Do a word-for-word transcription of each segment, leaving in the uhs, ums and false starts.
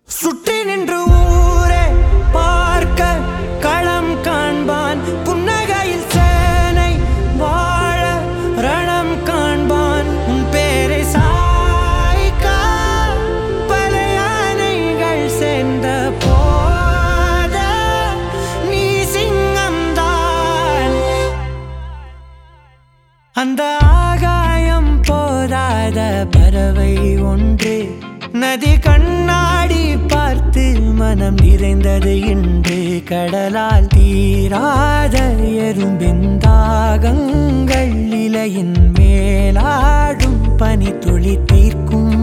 சுற்றி நின்று ஊரே பார்க்க களம் காண்பான். புன்னகையில் சேனை வாழ ரணம் காண்பான். உன் பேரை சாய்க்க பல யானைகள் சேர்ந்த போத நீ சிங்கம்தான். அந்த ஆகாயம் போதாத பறவை ஒன்று நதி கண்ணாடி பார்த்து மனம் நிறைந்தது இன்று. கடலால் தீராத எறும்பின் தாகங்கள் இலையின் மேலாடும் பனி துளி தீர்க்கும்.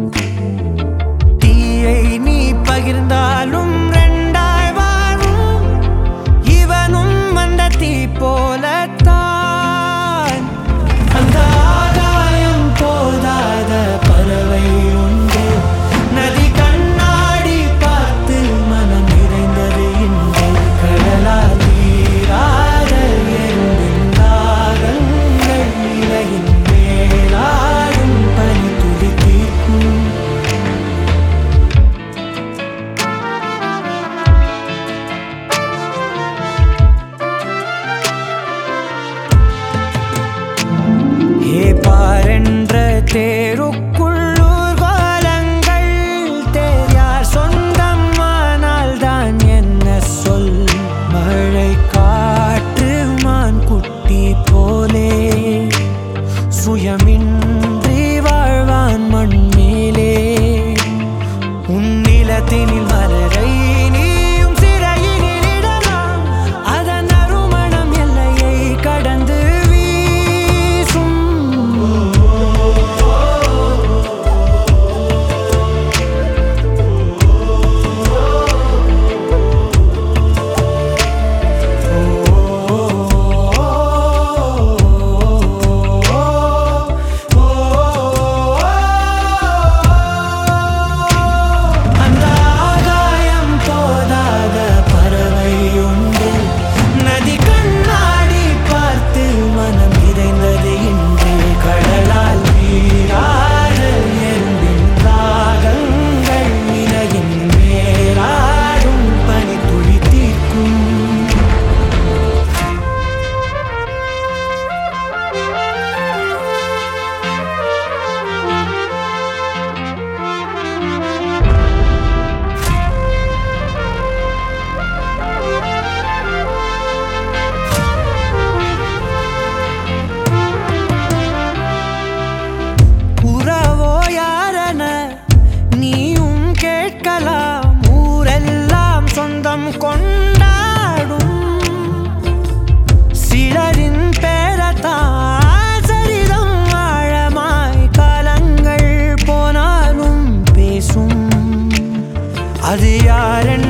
தீயை நீ பகிர்ந்தாலும் ரெண்டாய் வாழும். இவனும் அந்த தீ போலத்தான். அந்த ஆகாயம் போதாத பறவை உண்டு நதி கண்ணாடி பார்த்து மனம் நிறைந்தது இன்று. கடலால் தீராத எறும்பின் தாகங்கள் இலையின் மேலாடும் பனி துளி தீர்க்கும். ஏ பாரென்ற தேருக்குள்ளூர் கோலங்கள் தேர் சொந்தம் ஆனால் தான் என்ன சொல். மழை காற்று மான் குட்டி போலே சுயமின்றி வாழ்வான் மண் மேலே. உன் நிலத்தினில் மலரை நீயும் சிறையினில் இடலாம். அதன் அருமணம் எல்லையை கடந்து வீசும். அந்த ஆகாயம் போதாத பறவை உண்டு நதி கண்ணாடி பார்த்து மனம் நிறைந்தது இன்று. கடலால் தீராத எறும்பின் தாகங்கள் இலையின் மேலாடும் பனி துளி தீர்க்கும். உறவோ யாரென நீயும் கேட்கலாம். ஊரெல்லாம் சொந்தம் கொண்டாடும். சிலரின் பேரத்தான் சரிதம் ஆழமாய் காலங்கள் போனாலும் பேசும். அது யாரென